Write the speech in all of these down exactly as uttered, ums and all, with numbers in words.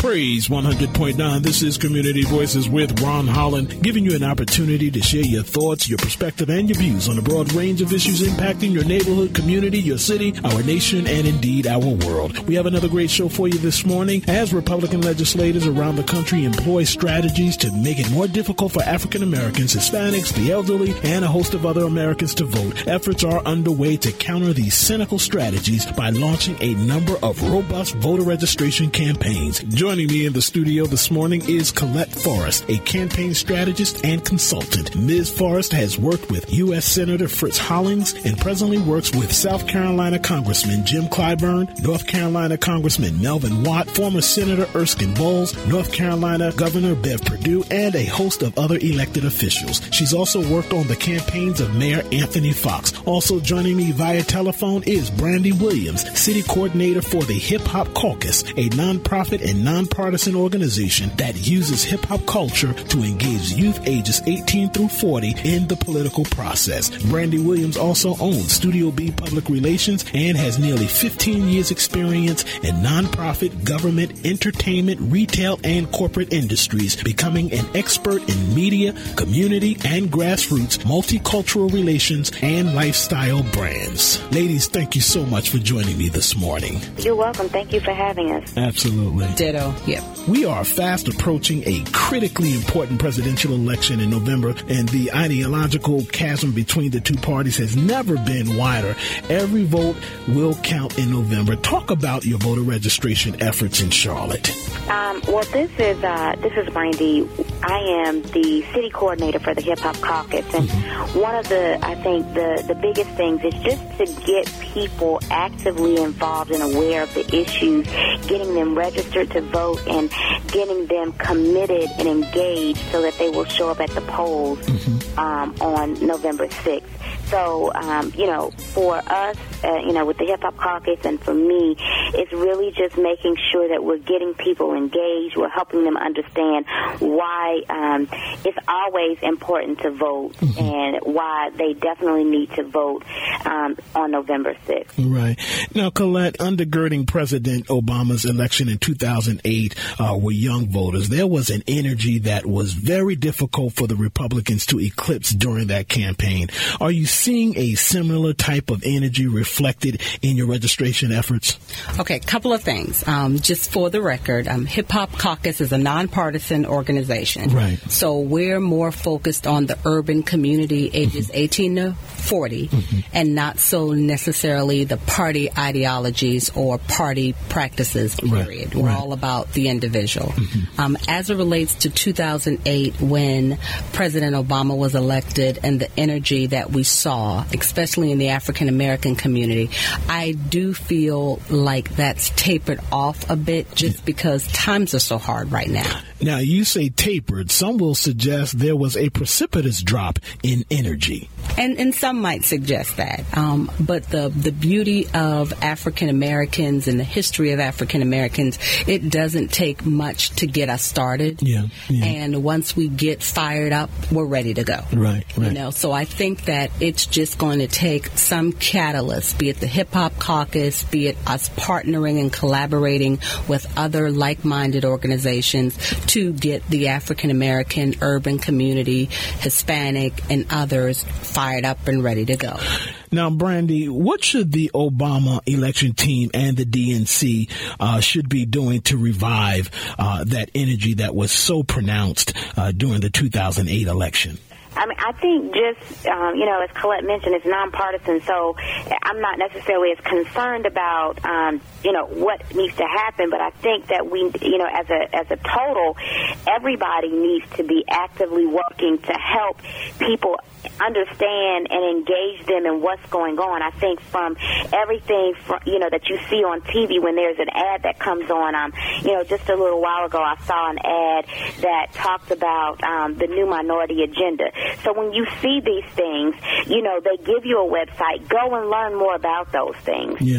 Praise one hundred point nine. This is Community Voices with Ron Holland, giving you an opportunity to share your thoughts, your perspective, and your views on a broad range of issues impacting your neighborhood, community, your city, our nation, and indeed our world. We have another great show for you this morning as Republican legislators around the country employ strategies to make it more difficult for African Americans, Hispanics, the elderly, and a host of other Americans to vote. Efforts are underway to counter these cynical strategies by launching a number of robust voter registration campaigns. Joining me in the studio this morning is Colette Forrest, a campaign strategist and consultant. Miz Forrest has worked with U S Senator Fritz Hollings and presently works with South Carolina Congressman Jim Clyburn, North Carolina Congressman Melvin Watt, former Senator Erskine Bowles, North Carolina Governor Bev Perdue, and a host of other elected officials. She's also worked on the campaigns of Mayor Anthony Fox. Also joining me via telephone is Brandy Williams, City Coordinator for the Hip Hop Caucus, a nonprofit and nonpartisan organization that uses hip hop culture to engage youth ages eighteen through forty in the political process. Brandy Williams also owns Studio B Public Relations and has nearly fifteen years experience in nonprofit, government, entertainment, retail, and corporate industries, becoming an expert in media, community, and grassroots, multicultural relations, and lifestyle brands. Ladies, thank you so much for joining me this morning. You're welcome. Thank you for having us. Absolutely. Ditto. Yep. We are fast approaching a critically important presidential election in November, and the ideological chasm between the two parties has never been wider. Every vote will count in November. Talk about your voter registration efforts in Charlotte. Um, well, this is uh, this is Brandy. I am the city coordinator for the Hip Hop Caucus, and mm-hmm. one of the, I think, the, the biggest things is just to get people actively involved and aware of the issues, getting them registered to vote, and getting them committed and engaged so that they will show up at the polls mm-hmm. um, on November sixth. So, um, you know, for us, uh, you know, with the Hip Hop Caucus and for me, it's really just making sure that we're getting people engaged. We're helping them understand why um, it's always important to vote mm-hmm. and why they definitely need to vote um, on November sixth. Right. Now, Colette, undergirding President Obama's election in two thousand eight uh, were young voters. There was an energy that was very difficult for the Republicans to eclipse during that campaign. Are you seeing a similar type of energy reflected in your registration efforts? Okay, a couple of things. Um, just for the record, um, Hip Hop Caucus is a nonpartisan organization. Right. So we're more focused on the urban community, ages mm-hmm. eighteen to forty, mm-hmm. and not so necessarily the party ideologies or party practices, period. Right. We're right. all about the individual. Mm-hmm. Um, as it relates to two thousand eight, when President Obama was elected and the energy that we saw, especially in the African American community, I do feel like that's tapered off a bit just because times are so hard right now. Now, you say tapered. Some will suggest there was a precipitous drop in energy. And and some might suggest that. Um, but the, the beauty of African Americans and the history of African Americans, it doesn't take much to get us started. Yeah, yeah. And once we get fired up, we're ready to go. Right, right. You know, so I think that it's just going to take some catalyst, be it the Hip Hop Caucus, be it us partnering and collaborating with other like-minded organizations to get the African American urban community, Hispanic, and others fired up and ready to go. Now, Brandy, what should the Obama election team and the D N C uh, should be doing to revive uh, that energy that was so pronounced uh, during the two thousand eight election? I mean, I think just, um, you know, as Colette mentioned, it's nonpartisan, so I'm not necessarily as concerned about, um, you know, what needs to happen, but I think that we, you know, as a as a total, everybody needs to be actively working to help people understand and engage them in what's going on. I think from everything, from, you know, that you see on T V when there's an ad that comes on, um, you know, just a little while ago I saw an ad that talked about um, the new minority agenda. So when you see these things, you know, they give you a website. Go and learn more about those things. Yeah. Um,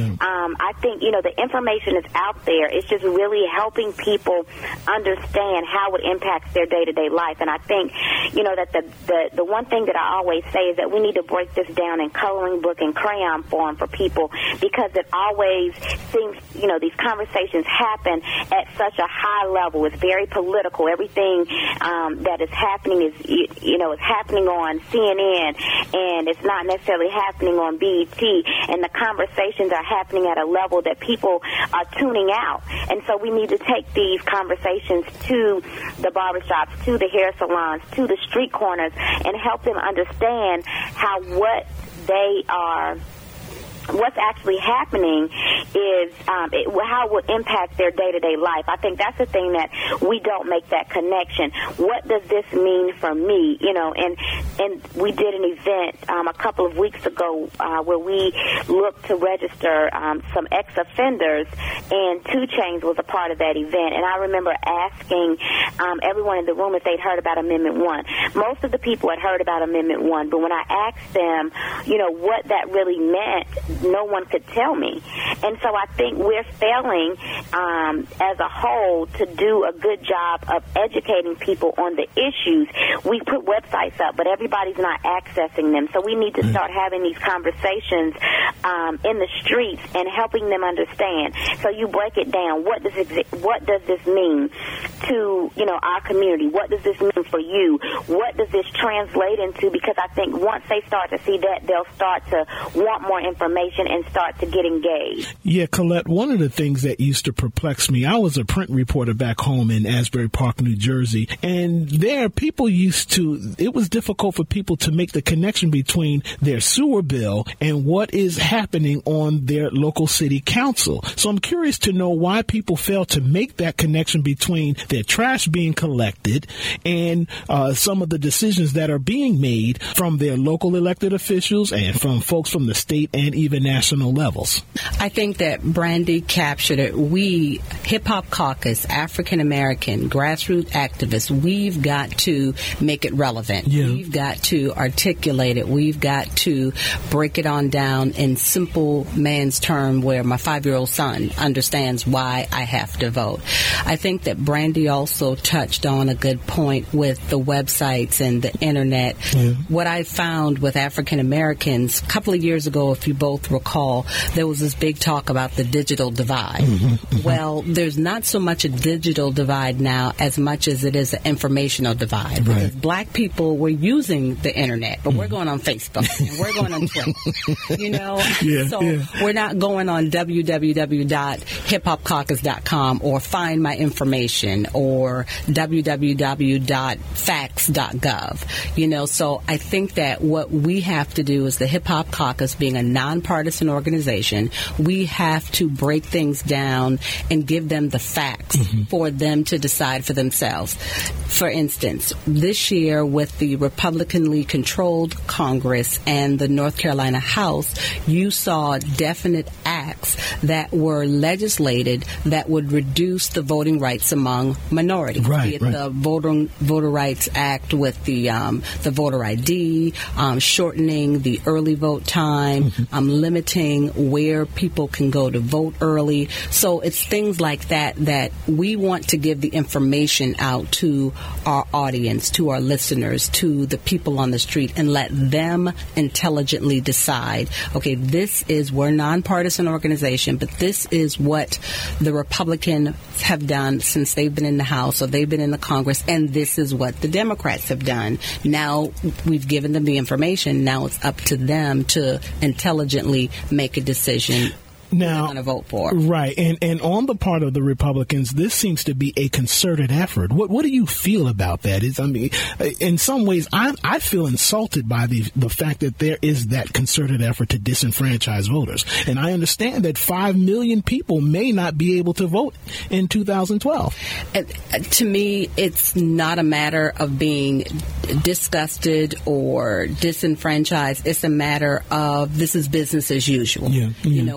um, I think, you know, the information is out there. It's just really helping people understand how it impacts their day-to-day life. And I think, you know, that the, the, the one thing that I always say is that we need to break this down in coloring book and crayon form for people, because it always seems, you know, these conversations happen at such a high level. It's very political. Everything um, that is happening is, you know, is happening on C N N, and it's not necessarily happening on B E T, and the conversations are happening at a level that people are tuning out. And so we need to take these conversations to the barbershops, to the hair salons, to the street corners, and help them understand how what they are what's actually happening is um, it, how it will impact their day-to-day life. I think that's the thing that we don't make that connection. What does this mean for me? You know, and and we did an event um, a couple of weeks ago uh, where we looked to register um, some ex-offenders, and two Chainz was a part of that event. And I remember asking um, everyone in the room if they'd heard about Amendment one. Most of the people had heard about Amendment one, but when I asked them, you know, what that really meant, no one could tell me. And so I think we're failing um, as a whole to do a good job of educating people on the issues. We put websites up, but everybody's not accessing them. So we need to start having these conversations um, in the streets and helping them understand. So you break it down. What does it, what does this mean to, you know, our community? What does this mean for you? What does this translate into? Because I think once they start to see that, they'll start to want more information and start to get engaged. Yeah, Colette, one of the things that used to perplex me, I was a print reporter back home in Asbury Park, New Jersey, and there people used to, it was difficult for people to make the connection between their sewer bill and what is happening on their local city council. So I'm curious to know why people fail to make that connection between their trash being collected and uh, some of the decisions that are being made from their local elected officials and from folks from the state and even national levels. I think that Brandy captured it. We, Hip Hop Caucus, African American, grassroots activists, we've got to make it relevant. Yeah. We've got to articulate it. We've got to break it on down in simple man's term where my five-year-old son understands why I have to vote. I think that Brandy also touched on a good point with the websites and the internet. Yeah. What I found with African Americans, a couple of years ago, if you both recall, there was this big talk about the digital divide. Mm-hmm, mm-hmm. Well, there's not so much a digital divide now as much as it is an informational divide. Right. Because black people were using the internet, but mm-hmm. we're going on Facebook and we're going on Twitter. You know, yeah, so yeah. we're not going on w w w dot hip hop caucus dot com or Find My Information or w w w dot facts dot gov. You know, so I think that what we have to do is the Hip Hop Caucus, being a nonpartisan organization, we have to break things down and give them the facts mm-hmm. for them to decide for themselves. For instance, this year with the Republicanly controlled Congress and the North Carolina House, you saw definite acts that were legislated that would reduce the voting rights among minorities. Right, be it right. the Voter, Voter Rights Act with the um, the voter I D, um, shortening the early vote time, mm-hmm. um, limiting where people can go to vote early. So it's things like that that we want to give the information out to our audience, to our listeners, to the people on the street, and let them intelligently decide, okay, this is, we're a nonpartisan organization, but this is what the Republicans have done since they've been in the House or they've been in the Congress, and this is what the Democrats have done. Now we've given them the information. Now it's up to them to intelligently make a decision. Now, going to vote for. Right. And and on the part of the Republicans, this seems to be a concerted effort. What what do you feel about that? Is I mean, in some ways, I I feel insulted by the the fact that there is that concerted effort to disenfranchise voters. And I understand that five million people may not be able to vote in two thousand twelve. Uh, to me, it's not a matter of being disgusted or disenfranchised. It's a matter of this is business as usual. Yeah, yeah. You know, whenever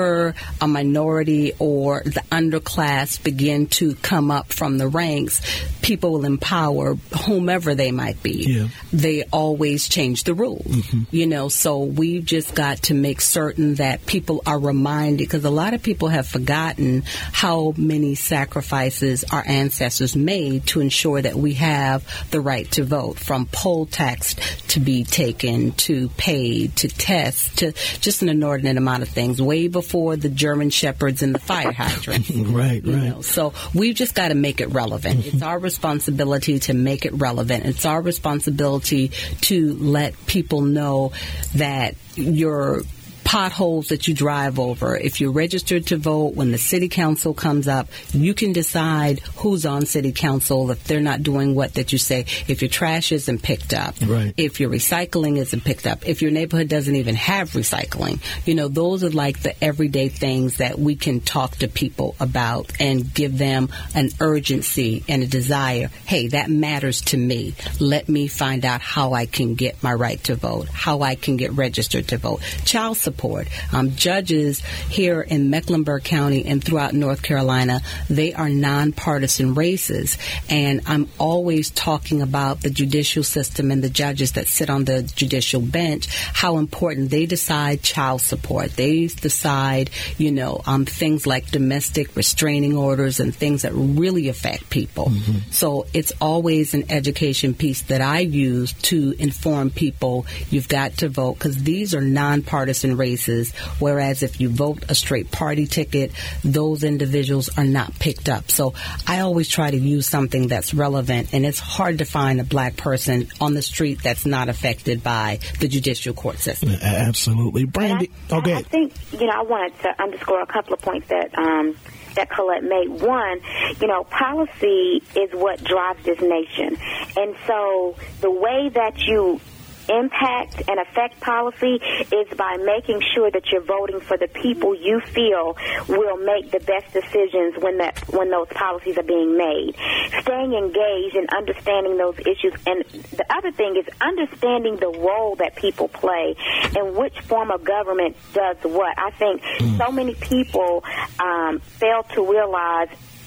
whenever a minority or the underclass begin to come up from the ranks, people will empower whomever they might be. Yeah. They always change the rules, mm-hmm. you know, so we've just got to make certain that people are reminded, because a lot of people have forgotten how many sacrifices our ancestors made to ensure that we have the right to vote, from poll tax to be taken, to paid, to test, to just an inordinate amount of things, way before the German shepherds and the fire hydrants. Right, you right. know. So we've just got to make it relevant. Mm-hmm. It's our responsibility to make it relevant. It's our responsibility to let people know that your potholes that you drive over, if you're registered to vote, when the city council comes up, you can decide who's on city council if they're not doing what that you say. If your trash isn't picked up, right. if your recycling isn't picked up, if your neighborhood doesn't even have recycling, you know, those are like the everyday things that we can talk to people about and give them an urgency and a desire. Hey, that matters to me. Let me find out how I can get my right to vote, how I can get registered to vote. Child support. Um, judges here in Mecklenburg County and throughout North Carolina, they are nonpartisan races. And I'm always talking about the judicial system and the judges that sit on the judicial bench, how important they decide child support. They decide, you know, um, things like domestic restraining orders and things that really affect people. Mm-hmm. So it's always an education piece that I use to inform people you've got to vote, because these are nonpartisan races. Whereas if you vote a straight party ticket, those individuals are not picked up. So I always try to use something that's relevant, and it's hard to find a black person on the street that's not affected by the judicial court system. Absolutely. Brandy, I, okay. I think, you know, I wanted to underscore a couple of points that um, that Colette made. One, you know, policy is what drives this nation. And so the way that you impact and affect policy is by making sure that you're voting for the people you feel will make the best decisions when that when those policies are being made. Staying engaged and understanding those issues. And the other thing is understanding the role that people play and which form of government does what. I think so many people um, fail to realize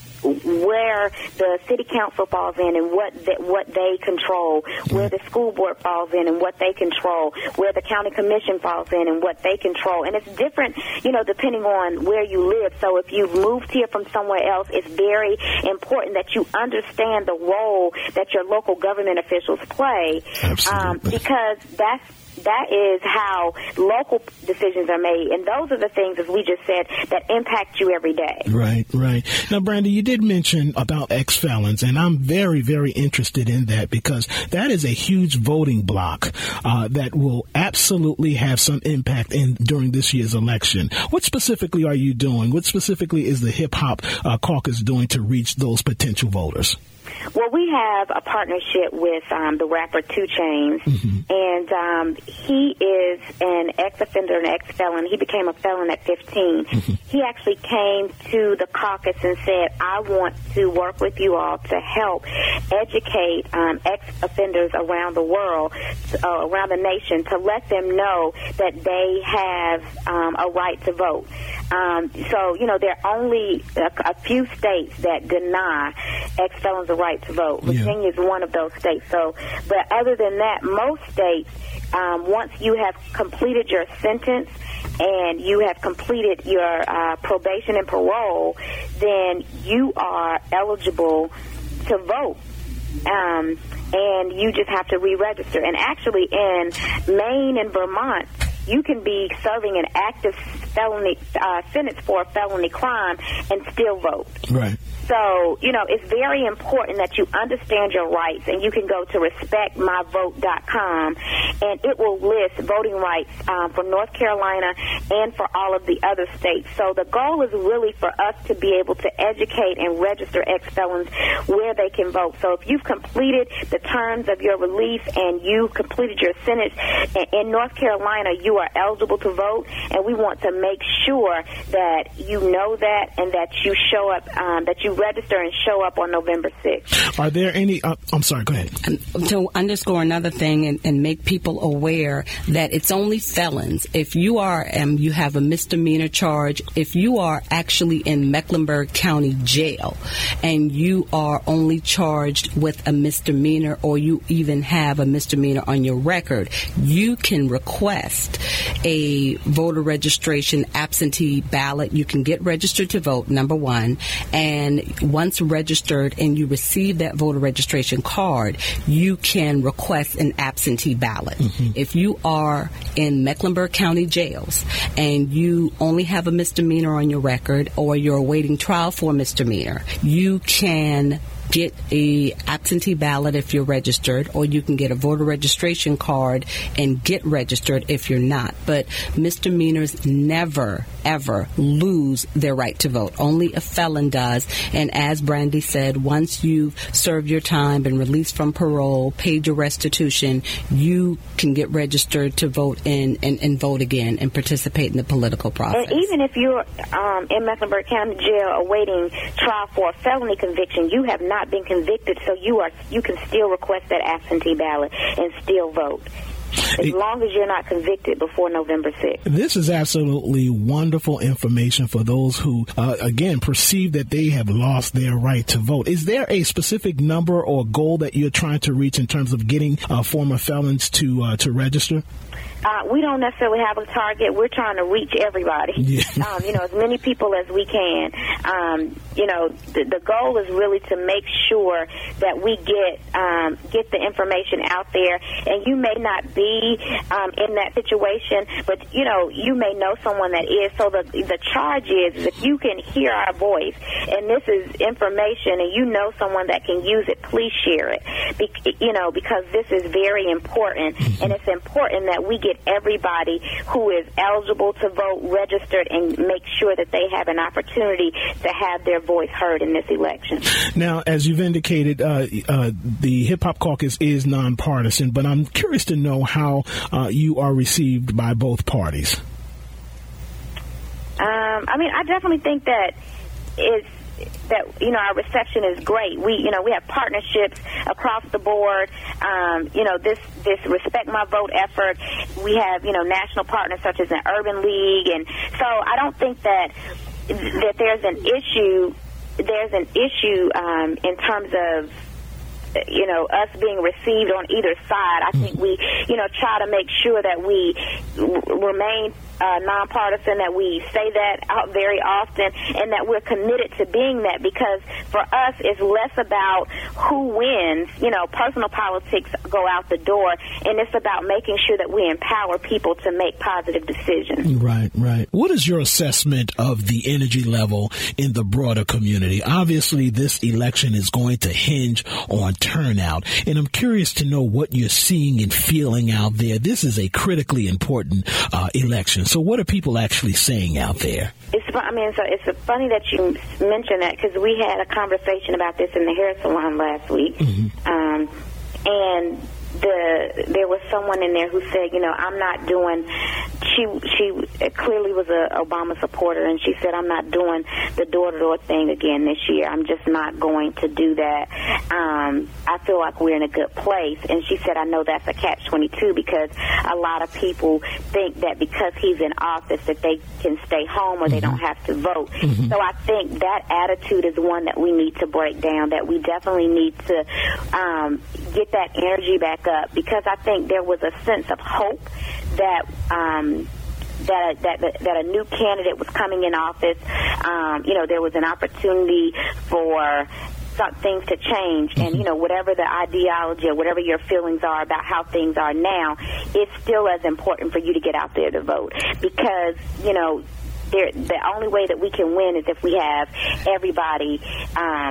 where the city council falls in and what the, what they control, where the school board falls in and what they control, where the county commission falls in and what they control. And it's different, you know, depending on where you live. So if you've moved here from somewhere else, it's very important that you understand the role that your local government officials play. Absolutely. Um, because that's That is how local decisions are made. And those are the things, as we just said, that impact you every day. Right, right. Now, Brandy, you did mention about ex-felons, and I'm very, very interested in that because that is a huge voting block uh, that will absolutely have some impact in during this year's election. What specifically are you doing? What specifically is the Hip Hop uh, Caucus doing to reach those potential voters? Well, we have a partnership with um, the rapper two Chainz, mm-hmm. and um, he is an ex-offender, an ex-felon. He became a felon at fifteen. Mm-hmm. He actually came to the caucus and said, I want to work with you all to help educate um, ex-offenders around the world, uh, around the nation, to let them know that they have um, a right to vote. Um, so, you know, there are only a, a few states that deny ex-felons the right to vote. Virginia is one of those states. So, but other than that, most states, um, once you have completed your sentence and you have completed your uh, probation and parole, then you are eligible to vote. Um, and you just have to re-register. And actually in Maine and Vermont, you can be serving an active felony uh, sentence for a felony crime and still vote. Right. So, you know, it's very important that you understand your rights, and you can go to respect my vote dot com, and it will list voting rights um, for North Carolina and for all of the other states. So the goal is really for us to be able to educate and register ex-felons where they can vote. So if you've completed the terms of your release and you completed your sentence in North Carolina, you are eligible to vote, and we want to make sure that you know that and that you show up, um, that you register and show up on November sixth. Are there any, uh, I'm sorry, go ahead. Um, to underscore another thing and, and make people aware that it's only felons. If you are, um, you have a misdemeanor charge, if you are actually in Mecklenburg County Jail and you are only charged with a misdemeanor, or you even have a misdemeanor on your record, you can request a voter registration absentee ballot. You can get registered to vote, number one, and once registered and you receive that voter registration card, you can request an absentee ballot. Mm-hmm. If you are in Mecklenburg County jails and you only have a misdemeanor on your record, or you're awaiting trial for a misdemeanor, you can get a absentee ballot if you're registered, or you can get a voter registration card and get registered if you're not. But misdemeanors never, ever lose their right to vote. Only a felon does. And as Brandy said, once you've served your time, been released from parole, paid your restitution, you can get registered to vote in and, and vote again and participate in the political process. And even if you're um, in Mecklenburg County Jail awaiting trial for a felony conviction, you have not been convicted, so you are you can still request that absentee ballot and still vote, as long as you're not convicted before November sixth. This is absolutely wonderful information for those who, uh, again, perceive that they have lost their right to vote. Is there a specific number or goal that you're trying to reach in terms of getting uh, former felons to uh, to register? Uh, we don't necessarily have a target. We're trying to reach everybody, yeah. um, you know, as many people as we can. Um, you know, the, the goal is really to make sure that we get um, get the information out there. And you may not be um, in that situation, but, you know, you may know someone that is. So the, the charge is, is if you can hear our voice and this is information and you know someone that can use it, please share it, Be- you know, because this is very important. And it's important that we get everybody who is eligible to vote registered and make sure that they have an opportunity to have their voice heard in this election. Now, as you've indicated, uh, uh, the Hip Hop Caucus is nonpartisan, but I'm curious to know how uh, you are received by both parties. Um, I mean, I definitely think that it's that, you know, our reception is great. We, you know, we have partnerships across the board. Um, you know, this, this Respect My Vote effort, we have, you know, national partners such as an Urban League. And so I don't think that, that there's an issue, there's an issue um, in terms of, you know, us being received on either side. I think we, you know, try to make sure that we r- remain uh, nonpartisan, that we say that out very often, and that we're committed to being that, because for us it's less about who wins. You know, personal politics go out the door, and it's about making sure that we empower people to make positive decisions. Right, right. What is your assessment of the energy level in the broader community? Obviously, this election is going to hinge on turnout, and I'm curious to know what you're seeing and feeling out there. This is a critically important uh, election. So what are people actually saying out there? It's, I mean, so it's funny that you mentioned that, because we had a conversation about this in the hair salon last week, mm-hmm. um, and the there was someone in there who said, you know, I'm not doing. She she clearly was a Obama supporter, and she said, I'm not doing the door-to-door thing again this year. I'm just not going to do that. Um, I feel like we're in a good place. And she said, I know that's a catch twenty-two, because a lot of people think that because he's in office that they can stay home or mm-hmm. they don't have to vote. Mm-hmm. So I think that attitude is one that we need to break down, that we definitely need to um, get that energy back up, because I think there was a sense of hope that um, that, that that a new candidate was coming in office. Um, you know, there was an opportunity for some things to change, mm-hmm. and you know, whatever the ideology or whatever your feelings are about how things are now, it's still as important for you to get out there to vote, because you know, there, the only way that we can win is if we have everybody Um,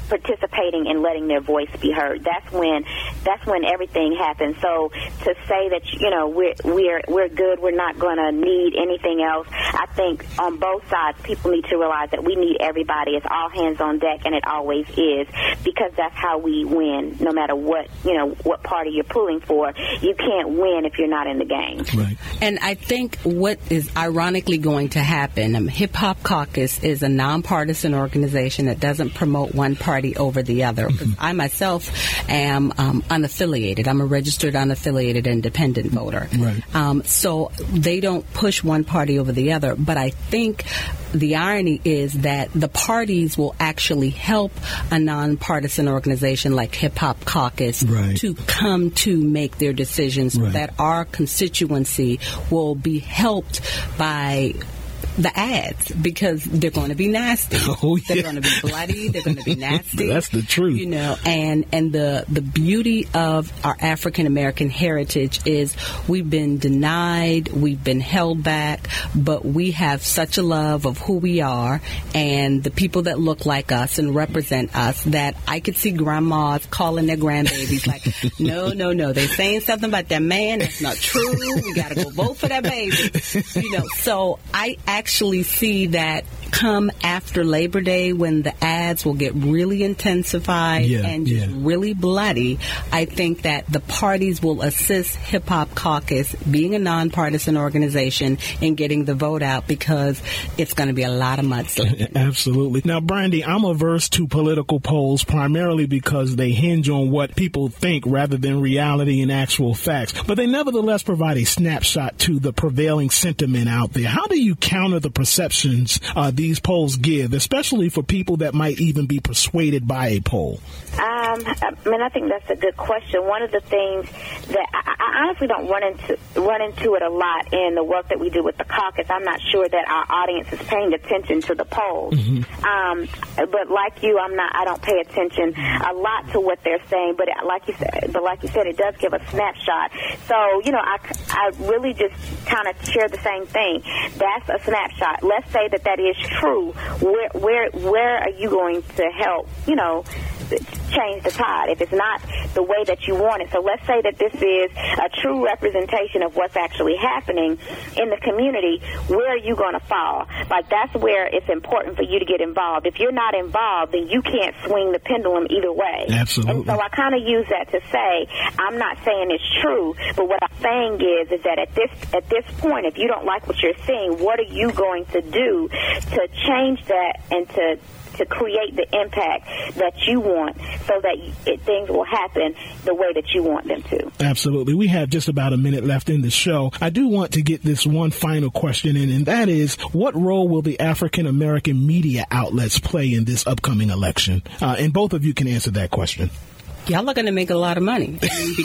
participating and letting their voice be heard. That's when that's when everything happens. So to say that, you know, we're we're we're good, we're not going to need anything else. I think on both sides, people need to realize that we need everybody. It's all hands on deck, and it always is, because that's how we win. No matter what, you know, what party you're pulling for, you can't win if you're not in the game. Right. And I think what is ironically going to happen, um, Hip Hop Caucus is a nonpartisan organization that doesn't promote one party over the other. Mm-hmm. I myself am um, unaffiliated. I'm a registered unaffiliated independent voter. Right. Um, so they don't push one party over the other. But I think the irony is that the parties will actually help a nonpartisan organization like Hip Hop Caucus right. to come to make their decisions so right. that our constituency will be helped by the ads, because they're going to be nasty. Oh, yeah. They're going to be bloody. They're going to be nasty. That's the truth. You know, and, and the, the beauty of our African American heritage is we've been denied, we've been held back, but we have such a love of who we are and the people that look like us and represent us that I could see grandmas calling their grandbabies like, no, no, no, they're saying something about that man. That's not true. We got to go vote for that baby. You know, so I actually actually see that come after Labor Day, when the ads will get really intensified yeah, and just yeah. really bloody. I think that the parties will assist Hip Hop Caucus, being a nonpartisan organization, in getting the vote out, because it's going to be a lot of mudslinging. Absolutely. Now, Brandy, I'm averse to political polls primarily because they hinge on what people think rather than reality and actual facts. But they nevertheless provide a snapshot to the prevailing sentiment out there. How do you counter the perceptions uh, these polls give, especially for people that might even be persuaded by a poll? Um, I mean, I think that's a good question. One of the things that I, I honestly don't run into run into it a lot in the work that we do with the caucus. I'm not sure that our audience is paying attention to the polls. Mm-hmm. Um, but like you, I'm not. I don't pay attention a lot to what they're saying. But like you said, but like you said, it does give a snapshot. So you know, I, I really just kind of share the same thing. That's a snapshot. Let's say that that is true. Where where where are you going to help? You know, change the tide if it's not the way that you want it. So let's say that this is a true representation of what's actually happening in the community. Where are you going to fall? Like, that's where it's important for you to get involved. If you're not involved, then you can't swing the pendulum either way. Absolutely. And so I kind of use that to say, I'm not saying it's true, but what I'm saying is, is that at this at this point, if you don't like what you're seeing, what are you going to do to change that and to to create the impact that you want, so that it, things will happen the way that you want them to? Absolutely. We have just about a minute left in the show. I do want to get this one final question in, and that is, what role will the African American media outlets play in this upcoming election? Uh, and both of you can answer that question. Y'all are going to make a lot of money. I mean,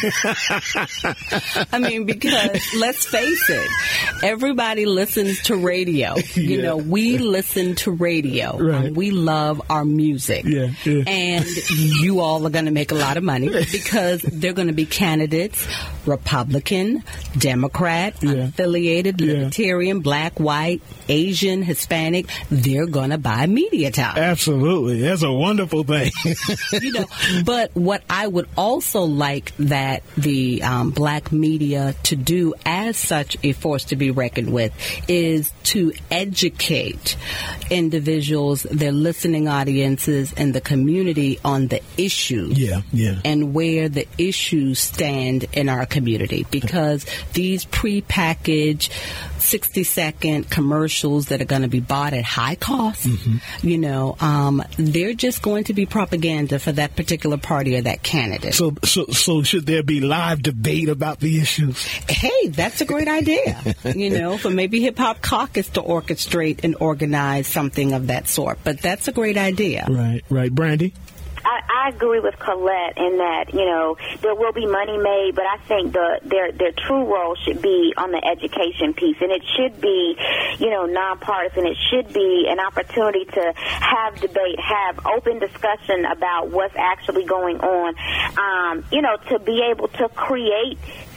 because, I mean, because let's face it, everybody listens to radio. You yeah. know, we listen to radio. Right. Um, we love our music. Yeah, yeah. And you all are going to make a lot of money because they're going to be candidates, Republican, Democrat, yeah. unaffiliated, Libertarian, yeah. Black, white, Asian, Hispanic. They're going to buy media time. Absolutely. That's a wonderful thing. You know, but what I would also like that the um, black media to do as such a force to be reckoned with is to educate individuals, their listening audiences, and the community on the issues yeah, yeah. and where the issues stand in our community. Because these prepackaged sixty-second commercials that are going to be bought at high cost, mm-hmm. you know, um, they're just going to be propaganda for that particular party or that candidate. So, so, so should there be live debate about the issues? Hey, that's a great idea, you know, for maybe Hip Hop Caucus to orchestrate and organize something of that sort. But that's a great idea. Right, right. Brandy? I, I agree with Colette in that, you know, there will be money made, but I think the their their true role should be on the education piece, and it should be, you know, nonpartisan. It should be an opportunity to have debate, have open discussion about what's actually going on, um, you know, to be able to create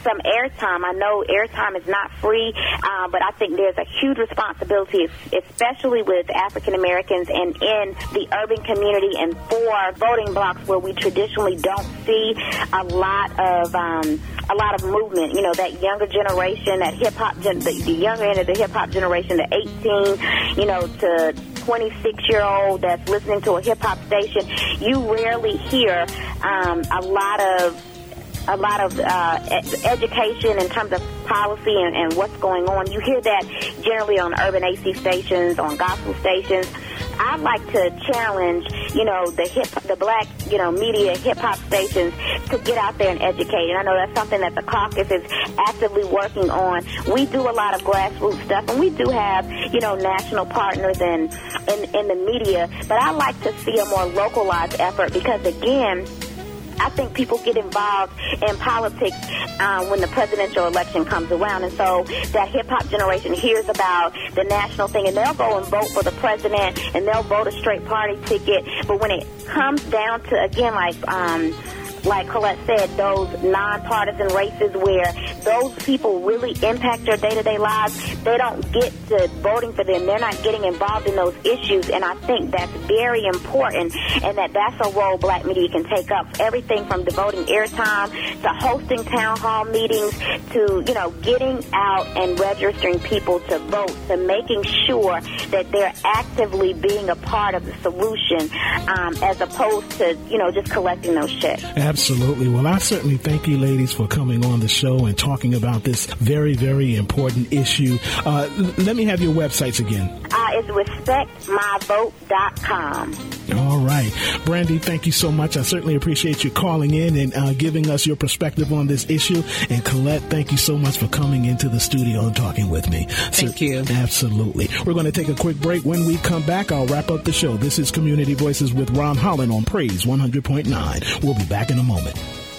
some airtime. I know airtime is not free, uh, but I think there's a huge responsibility, especially with African Americans and in the urban community and for voting blocks where we traditionally don't see a lot of um, a lot of movement. You know, that younger generation, that hip hop, gen- the, the younger end of the hip hop generation, the eighteen, you know, to twenty-six year old that's listening to a hip hop station. You rarely hear um, a lot of a lot of uh, ed- education in terms of policy and, and what's going on. You hear that generally on urban A C stations, on gospel stations. I'd like to challenge, you know, the hip, the black, you know, media hip hop stations to get out there and educate. And I know that's something that the caucus is actively working on. We do a lot of grassroots stuff, and we do have, you know, national partners in in, in the media. But I'd like to see a more localized effort because, again, I think people get involved in politics uh, when the presidential election comes around. And so that hip-hop generation hears about the national thing, and they'll go and vote for the president, and they'll vote a straight party ticket. But when it comes down to, again, like um, like Colette said, those nonpartisan races where those people really impact your day-to-day lives, they don't get to voting for them. They're not getting involved in those issues, and I think that's very important, and that that's a role black media can take up. Everything from devoting airtime to hosting town hall meetings to, you know, getting out and registering people to vote, to making sure that they're actively being a part of the solution um, as opposed to, you know, just collecting those checks. Absolutely. Well, I certainly thank you, ladies, for coming on the show and talking about this very, very important issue. Uh, let me have your websites again. Uh, it's respect my vote dot com. All right. Brandy, thank you so much. I certainly appreciate you calling in and uh, giving us your perspective on this issue. And Colette, thank you so much for coming into the studio and talking with me. Thank so, you. Absolutely. We're going to take a quick break. When we come back, I'll wrap up the show. This is Community Voices with Ron Holland on Praise one hundred point nine. We'll be back in a moment.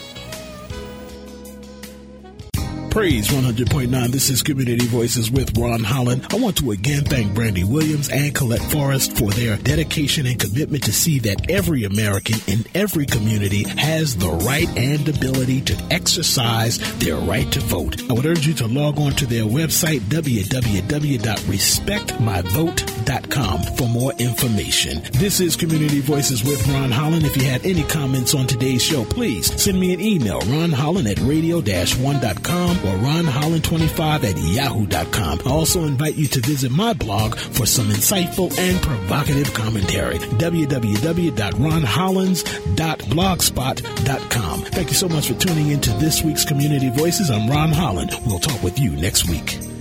Praise one hundred point nine. This is Community Voices with Ron Holland. I want to again thank Brandy Williams and Colette Forrest for their dedication and commitment to see that every American in every community has the right and ability to exercise their right to vote. I would urge you to log on to their website, w w w dot respect my vote dot com, for more information. This is Community Voices with Ron Holland. If you have any comments on today's show, please send me an email, ron holland at radio dash one dot com or ron holland twenty-five at yahoo dot com. I also invite you to visit my blog for some insightful and provocative commentary, w w w dot ron hollands dot blogspot dot com. Thank you so much for tuning into this week's Community Voices. I'm Ron Holland. We'll talk with you next week.